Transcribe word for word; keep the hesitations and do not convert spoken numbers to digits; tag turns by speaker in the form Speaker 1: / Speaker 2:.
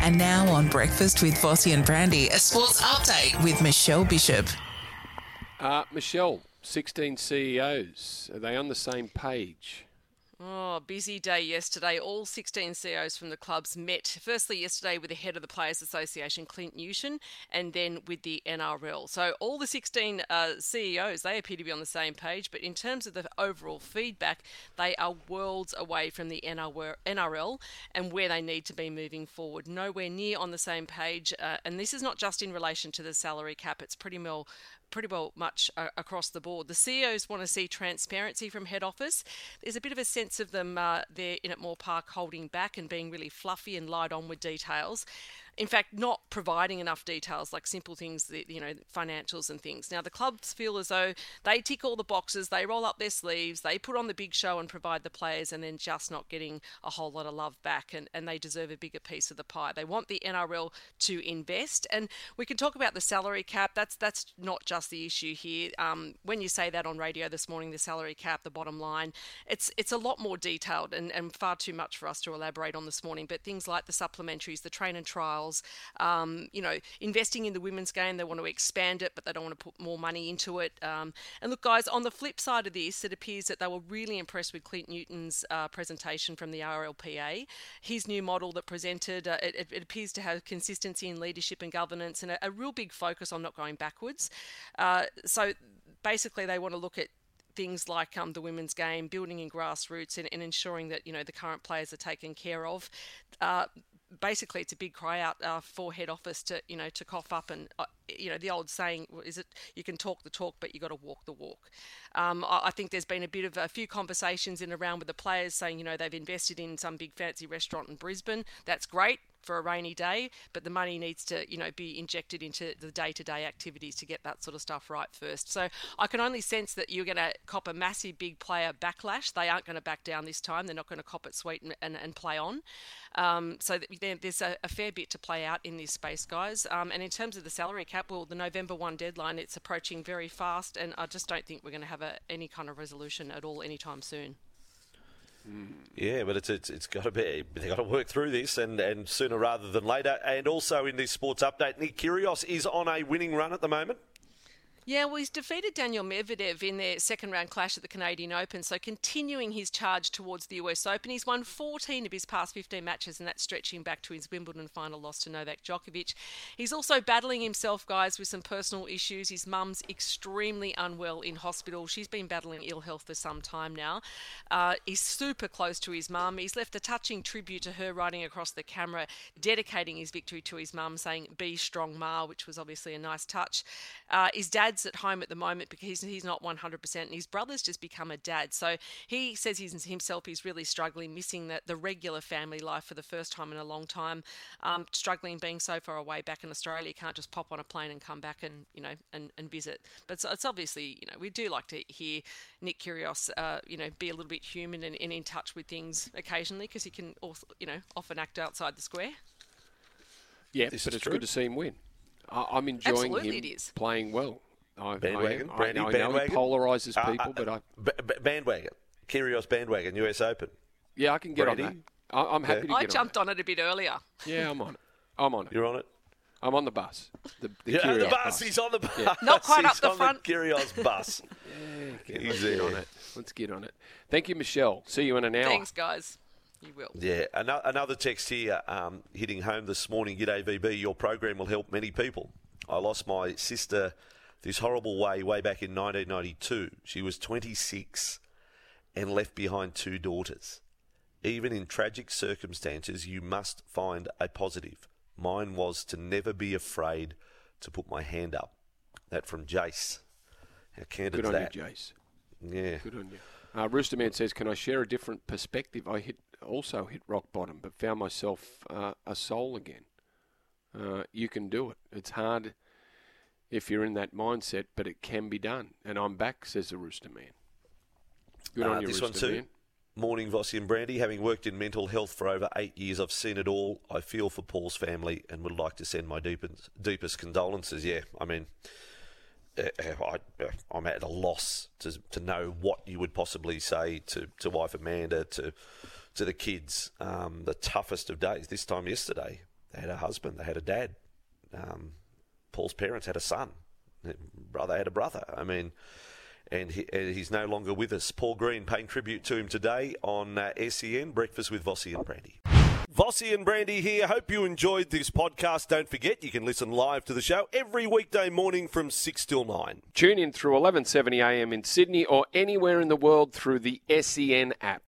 Speaker 1: And now on Breakfast with Vossi and Brandy, a sports update with Michelle Bishop.
Speaker 2: Uh, Michelle, sixteen C E Os, are they on the same page?
Speaker 3: Oh, busy day yesterday. All sixteen C E Os from the clubs met, firstly yesterday with the head of the Players Association, Clint Newton, and then with the N R L. So all the sixteen uh, C E Os, they appear to be on the same page, but in terms of the overall feedback, they are worlds away from the N R L and where they need to be moving forward. Nowhere near on the same page, uh, and this is not just in relation to the salary cap. It's pretty well pretty well much uh, across the board. The C E Os want to see transparency from head office. There's a bit of a sense of them uh, there in at Moore Park holding back and being really fluffy and light on with details. In fact, not providing enough details, like simple things, you know, financials and things. Now, the clubs feel as though they tick all the boxes, they roll up their sleeves, they put on the big show and provide the players, and then just not getting a whole lot of love back, and, and they deserve a bigger piece of the pie. They want the N R L to invest, and we can talk about the salary cap. That's that's not just the issue here. Um, when you say that on radio this morning, the salary cap, the bottom line, it's it's a lot more detailed and, and far too much for us to elaborate on this morning. But things like the supplementaries, the train and trials, Um, you know, investing in the women's game, they want to expand it, but they don't want to put more money into it. Um, and look, guys, on the flip side of this, it appears that they were really impressed with Clint Newton's uh, presentation from the R L P A. His new model that presented, uh, it, it appears to have consistency in leadership and governance and a, a real big focus on not going backwards. Uh, so basically, they want to look at things like um, the women's game, building in grassroots, and, and ensuring that, you know, the current players are taken care of. Uh, Basically, it's a big cry out uh, for head office to, you know, to cough up and, uh, you know, the old saying is it you can talk the talk, but you got to walk the walk. Um, I, I think there's been a bit of a few conversations in around with the players saying, you know, they've invested in some big fancy restaurant in Brisbane. That's great for a rainy day, but the money needs to, you know, be injected into the day-to-day activities to get that sort of stuff right first. So I can only sense that you're going to cop a massive big player backlash. They aren't going to back down this time. They're not going to cop it sweet and, and, and play on. Um, so there's a, a fair bit to play out in this space, guys. Um, and in terms of the salary cap, well, the November first deadline, it's approaching very fast, and I just don't think we're going to have a, any kind of resolution at all anytime soon.
Speaker 4: Yeah, but it's it's, it's got to be they've got to work through this, and, and sooner rather than later. And also in this sports update, Nick Kyrgios is on a winning run at the moment.
Speaker 3: Yeah, well, he's defeated Daniel Medvedev in their second-round clash at the Canadian Open, so continuing his charge towards the U S Open. He's won fourteen of his past fifteen matches, and that's stretching back to his Wimbledon final loss to Novak Djokovic. He's also battling himself, guys, with some personal issues. His mum's extremely unwell in hospital. She's been battling ill health for some time now. Uh, he's super close to his mum. He's left a touching tribute to her riding across the camera, dedicating his victory to his mum, saying, "Be strong, Ma," which was obviously a nice touch. Uh, his dad's at home at the moment because he's not one hundred percent, and his brother's just become a dad. So he says he's himself he's really struggling, missing the, the regular family life for the first time in a long time, um, struggling being so far away back in Australia. You can't just pop on a plane and come back and, you know, and, and visit. But it's, it's obviously, you know, we do like to hear Nick Kyrgios, uh, you know, be a little bit human and, and in touch with things occasionally, because he can, also, you know, often act outside the square.
Speaker 2: Yeah, this but it's true. Good to see him win. I, I'm enjoying
Speaker 3: Absolutely
Speaker 2: him
Speaker 3: it is.
Speaker 2: playing well. I,
Speaker 4: bandwagon,
Speaker 2: I,
Speaker 4: Brandy,
Speaker 2: I, I
Speaker 4: bandwagon.
Speaker 2: know he polarises people,
Speaker 4: uh, uh,
Speaker 2: but I
Speaker 4: b- b- bandwagon, Kyrgios bandwagon, U S Open.
Speaker 2: Yeah, I can get
Speaker 4: Brandy?
Speaker 2: on that. I, I'm happy
Speaker 4: yeah.
Speaker 2: to
Speaker 3: I
Speaker 2: get
Speaker 3: jumped
Speaker 2: on,
Speaker 3: on it a bit earlier.
Speaker 2: Yeah, I'm on it. I'm on it.
Speaker 4: You're on it.
Speaker 2: I'm on the bus. The, the
Speaker 4: yeah,
Speaker 2: Kyrgios
Speaker 4: the bus.
Speaker 2: bus.
Speaker 4: He's on the bus.
Speaker 2: Yeah.
Speaker 3: Not quite
Speaker 4: He's
Speaker 3: up the
Speaker 4: on
Speaker 3: front.
Speaker 4: The Kyrgios bus.
Speaker 2: yeah, get,
Speaker 4: He's
Speaker 2: let's
Speaker 4: there.
Speaker 2: get on it. Let's get on it. Thank you, Michelle. See you in an hour.
Speaker 3: Thanks, guys. You will.
Speaker 4: Yeah, another, another text here um, hitting home this morning. G'day, V B. Your program will help many people. I lost my sister this horrible way way back in nineteen ninety-two. She was twenty-six and left behind two daughters. Even in tragic circumstances, you must find a positive. Mine was to never be afraid to put my hand up. That from Jace. How candid
Speaker 2: Good
Speaker 4: is
Speaker 2: on
Speaker 4: that?
Speaker 2: you, Jace.
Speaker 4: Yeah.
Speaker 2: Good on you. Uh, Roosterman says, can I share a different perspective? I hit also hit rock bottom, but found myself uh, a soul again. Uh, you can do it. It's hard if you're in that mindset, but it can be done. And I'm back, says the Rooster Man. Good
Speaker 4: uh,
Speaker 2: on you,
Speaker 4: this
Speaker 2: Rooster
Speaker 4: one too.
Speaker 2: Man.
Speaker 4: Morning, Vossi and Brandy. Having worked in mental health for over eight years, I've seen it all. I feel for Paul's family and would like to send my deepest, deepest condolences. Yeah, I mean, uh, I, I'm at a loss to to know what you would possibly say to, to wife Amanda, to to the kids. Um, the toughest of days. This time yesterday, They had a husband. They had a dad. Um, Paul's parents had a son. Brother had a brother. I mean, and, he, and he's no longer with us. Paul Green paying tribute to him today on uh, S E N, Breakfast with Vossi and Brandy. Vossi and Brandy here. Hope you enjoyed this podcast. Don't forget, you can listen live to the show every weekday morning from six till nine.
Speaker 2: Tune in through eleven seventy a m in Sydney or anywhere in the world through the S E N app.